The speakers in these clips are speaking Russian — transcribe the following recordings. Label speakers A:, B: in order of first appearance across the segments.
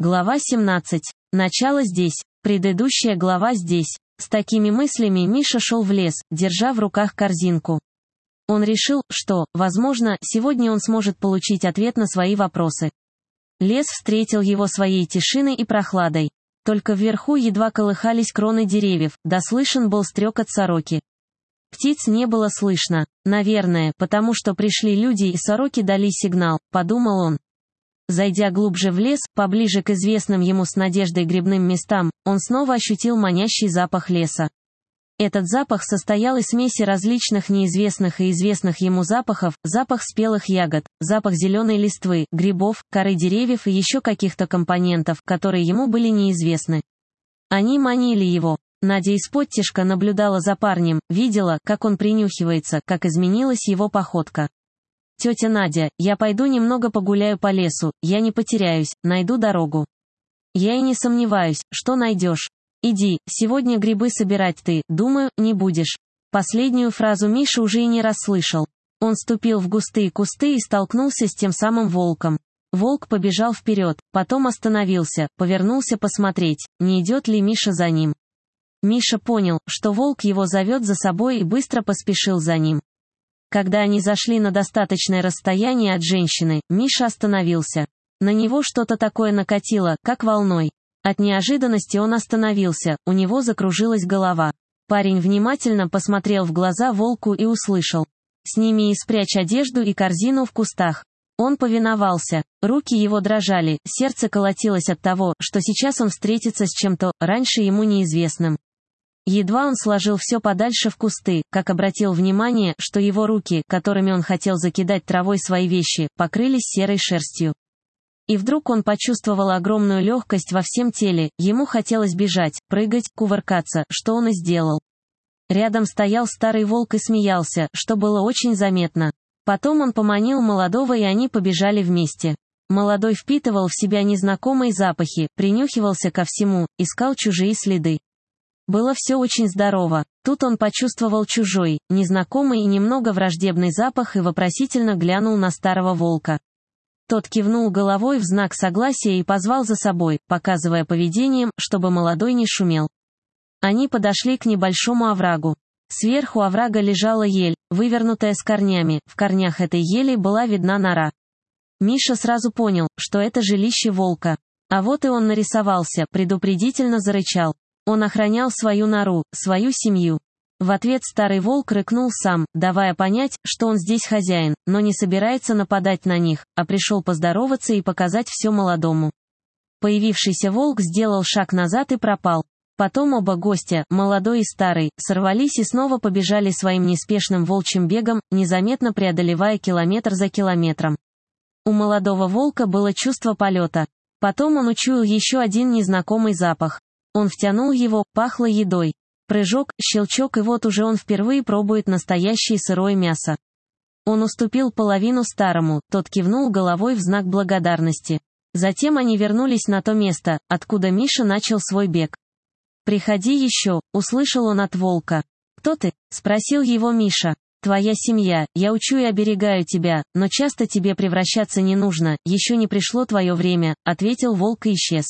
A: Глава 17. Начало здесь. Предыдущая глава здесь. С такими мыслями Миша шел в лес, держа в руках корзинку. Он решил, что, возможно, сегодня он сможет получить ответ на свои вопросы. Лес встретил его своей тишиной и прохладой. Только вверху едва колыхались кроны деревьев, да слышен был стрекот сороки. Птиц не было слышно, наверное, потому что пришли люди и сороки дали сигнал, подумал он. Зайдя глубже в лес, поближе к известным ему с надеждой грибным местам, он снова ощутил манящий запах леса. Этот запах состоял из смеси различных неизвестных и известных ему запахов, запах спелых ягод, запах зеленой листвы, грибов, коры деревьев и еще каких-то компонентов, которые ему были неизвестны. Они манили его. Надя исподтишка наблюдала за парнем, видела, как он принюхивается, как изменилась его походка. «Тетя Надя, я пойду немного погуляю по лесу, я не потеряюсь, найду дорогу». «Я и не сомневаюсь, что найдешь. Иди, сегодня грибы собирать ты, думаю, не будешь». Последнюю фразу Миша уже и не расслышал. Он ступил в густые кусты и столкнулся с тем самым волком. Волк побежал вперед, потом остановился, повернулся посмотреть, не идет ли Миша за ним. Миша понял, что волк его зовет за собой и быстро поспешил за ним. Когда они зашли на достаточное расстояние от женщины, Миша остановился. На него что-то такое накатило, как волной. От неожиданности он остановился, у него закружилась голова. Парень внимательно посмотрел в глаза волку и услышал: «Сними и спрячь одежду и корзину в кустах». Он повиновался, руки его дрожали, сердце колотилось от того, что сейчас он встретится с чем-то, раньше ему неизвестным. Едва он сложил все подальше в кусты, как обратил внимание, что его руки, которыми он хотел закидать травой свои вещи, покрылись серой шерстью. И вдруг он почувствовал огромную легкость во всем теле, ему хотелось бежать, прыгать, кувыркаться, что он и сделал. Рядом стоял старый волк и смеялся, что было очень заметно. Потом он поманил молодого, и они побежали вместе. Молодой впитывал в себя незнакомые запахи, принюхивался ко всему, искал чужие следы. Было все очень здорово. Тут он почувствовал чужой, незнакомый и немного враждебный запах и вопросительно глянул на старого волка. Тот кивнул головой в знак согласия и позвал за собой, показывая поведением, чтобы молодой не шумел. Они подошли к небольшому оврагу. Сверху оврага лежала ель, вывернутая с корнями, в корнях этой ели была видна нора. Миша сразу понял, что это жилище волка. А вот и он нарисовался, предупредительно зарычал. Он охранял свою нору, свою семью. В ответ старый волк рыкнул сам, давая понять, что он здесь хозяин, но не собирается нападать на них, а пришел поздороваться и показать все молодому. Появившийся волк сделал шаг назад и пропал. Потом оба гостя, молодой и старый, сорвались и снова побежали своим неспешным волчьим бегом, незаметно преодолевая километр за километром. У молодого волка было чувство полета. Потом он учуял еще один незнакомый запах. Он втянул его, пахло едой. Прыжок, щелчок, и вот уже он впервые пробует настоящее сырое мясо. Он уступил половину старому, тот кивнул головой в знак благодарности. Затем они вернулись на то место, откуда Миша начал свой бег. «Приходи еще», — услышал он от волка. «Кто ты?» — спросил его Миша. «Твоя семья, я учу и оберегаю тебя, но часто тебе превращаться не нужно, еще не пришло твое время», — ответил волк и исчез.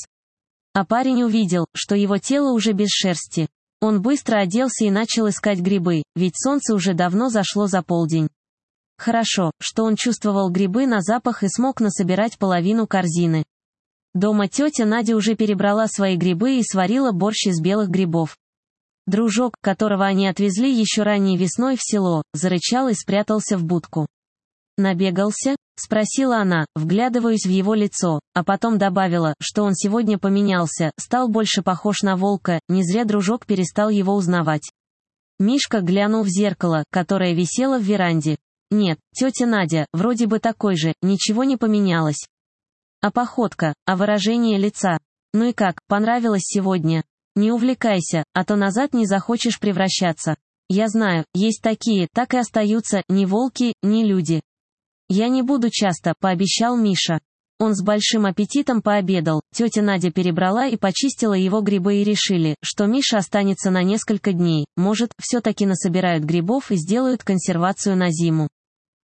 A: А парень увидел, что его тело уже без шерсти. Он быстро оделся и начал искать грибы, ведь солнце уже давно зашло за полдень. Хорошо, что он чувствовал грибы на запах и смог насобирать половину корзины. Дома тетя Надя уже перебрала свои грибы и сварила борщ из белых грибов. Дружок, которого они отвезли еще ранней весной в село, зарычал и спрятался в будку. «Набегался?» — спросила она, вглядываясь в его лицо, а потом добавила, что он сегодня поменялся, стал больше похож на волка, не зря дружок перестал его узнавать. Мишка глянул в зеркало, которое висело в веранде. Нет, тетя Надя, вроде бы такой же, ничего не поменялось. А походка, а выражение лица? Ну и как, понравилось сегодня? Не увлекайся, а то назад не захочешь превращаться. Я знаю, есть такие, так и остаются, ни волки, ни люди. «Я не буду часто», — пообещал Миша. Он с большим аппетитом пообедал, тетя Надя перебрала и почистила его грибы и решили, что Миша останется на несколько дней, может, все-таки насобирают грибов и сделают консервацию на зиму.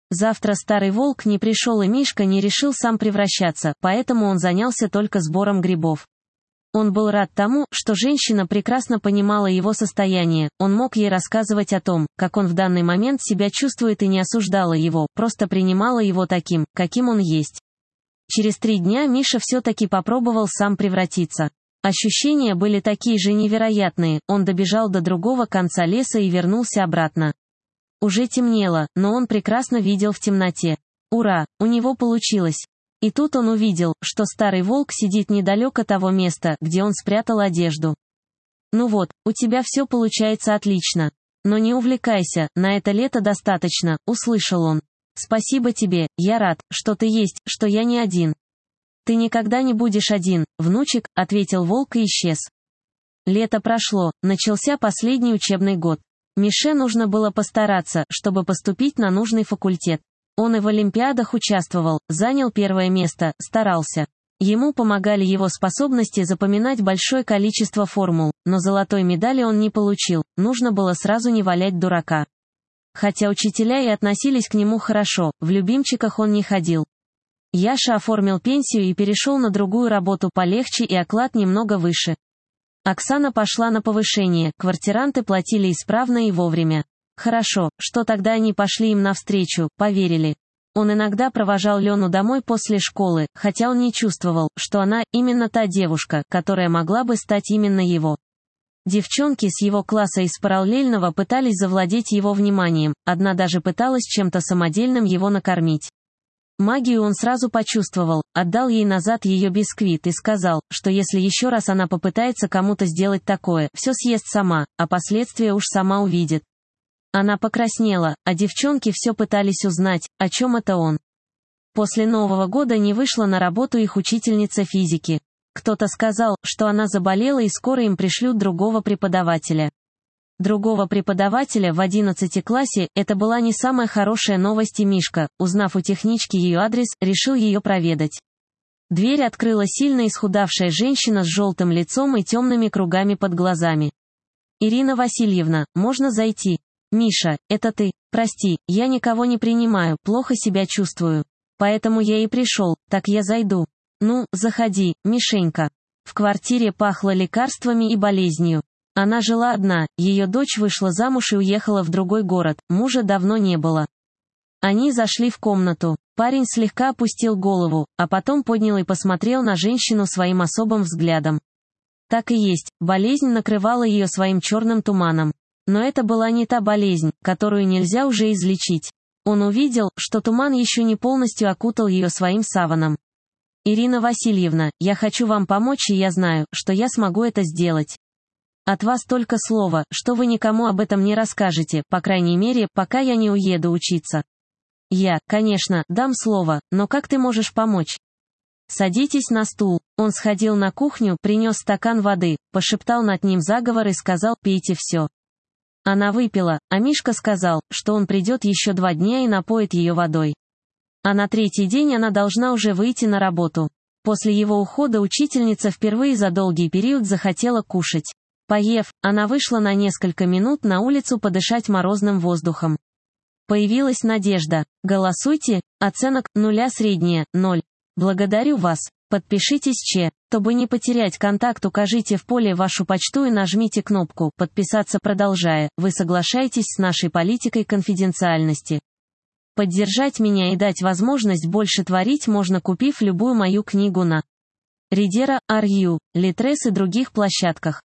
A: Завтра старый волк не пришел и Мишка не решил сам превращаться, поэтому он занялся только сбором грибов. Он был рад тому, что женщина прекрасно понимала его состояние, он мог ей рассказывать о том, как он в данный момент себя чувствует и не осуждала его, просто принимала его таким, каким он есть. Через 3 дня Миша все-таки попробовал сам превратиться. Ощущения были такие же невероятные, он добежал до другого конца леса и вернулся обратно. Уже темнело, но он прекрасно видел в темноте. Ура, у него получилось. И тут он увидел, что старый волк сидит недалеко того места, где он спрятал одежду. «Ну вот, у тебя все получается отлично. Но не увлекайся, на это лето достаточно», — услышал он. «Спасибо тебе, я рад, что ты есть, что я не один». «Ты никогда не будешь один, внучек», — ответил волк и исчез. Лето прошло, начался последний учебный год. Мише нужно было постараться, чтобы поступить на нужный факультет. Он и в олимпиадах участвовал, занял 1 место, старался. Ему помогали его способности запоминать большое количество формул, но золотой медали он не получил, нужно было сразу не валять дурака. Хотя учителя и относились к нему хорошо, в любимчиках он не ходил. Яша оформил пенсию и перешел на другую работу полегче и оклад немного выше. Оксана пошла на повышение, квартиранты платили исправно и вовремя. Хорошо, что тогда они пошли им навстречу, поверили. Он иногда провожал Лену домой после школы, хотя он не чувствовал, что она именно та девушка, которая могла бы стать именно его. Девчонки с его класса из параллельного пытались завладеть его вниманием, одна даже пыталась чем-то самодельным его накормить. Магию он сразу почувствовал, отдал ей назад ее бисквит и сказал, что если еще раз она попытается кому-то сделать такое, все съест сама, а последствия уж сама увидит. Она покраснела, а девчонки все пытались узнать, о чем это он. После Нового года не вышла на работу их учительница физики. Кто-то сказал, что она заболела и скоро им пришлют другого преподавателя. Другого преподавателя в 11 классе, это была не самая хорошая новость, и Мишка, узнав у технички ее адрес, решил ее проведать. Дверь открыла сильно исхудавшая женщина с желтым лицом и темными кругами под глазами. «Ирина Васильевна, можно зайти?» «Миша, это ты? Прости, я никого не принимаю, плохо себя чувствую. Поэтому я и пришел, так я зайду». «Ну, заходи, Мишенька». В квартире пахло лекарствами и болезнью. Она жила одна, ее дочь вышла замуж и уехала в другой город, мужа давно не было. Они зашли в комнату. Парень слегка опустил голову, а потом поднял и посмотрел на женщину своим особым взглядом. Так и есть, болезнь накрывала ее своим черным туманом. Но это была не та болезнь, которую нельзя уже излечить. Он увидел, что туман еще не полностью окутал ее своим саваном. «Ирина Васильевна, я хочу вам помочь, и я знаю, что я смогу это сделать. От вас только слово, что вы никому об этом не расскажете, по крайней мере, пока я не уеду учиться». «Я, конечно, дам слово, но как ты можешь помочь?» «Садитесь на стул». Он сходил на кухню, принес стакан воды, пошептал над ним заговор и сказал: «Пейте все». Она выпила, а Мишка сказал, что он придет еще 2 дня и напоит ее водой. А на 3-й день она должна уже выйти на работу. После его ухода учительница впервые за долгий период захотела кушать. Поев, она вышла на несколько минут на улицу подышать морозным воздухом. Появилась надежда. Голосуйте, оценок 0 средняя, 0. Благодарю вас. Подпишитесь чтобы не потерять контакт, укажите в поле вашу почту и нажмите кнопку «Подписаться», продолжая. Вы соглашаетесь с нашей политикой конфиденциальности. Поддержать меня и дать возможность больше творить можно, купив любую мою книгу на Readera, Ru, Litres и других площадках.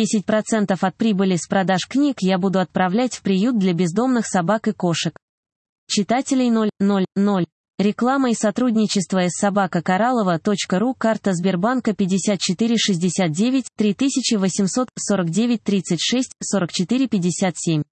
A: 10% от прибыли с продаж книг я буду отправлять в приют для бездомных собак и кошек. Читателей 000. Реклама и сотрудничество с собакакоралова.ру. Карта Сбербанка 5469 3849 36 44 57.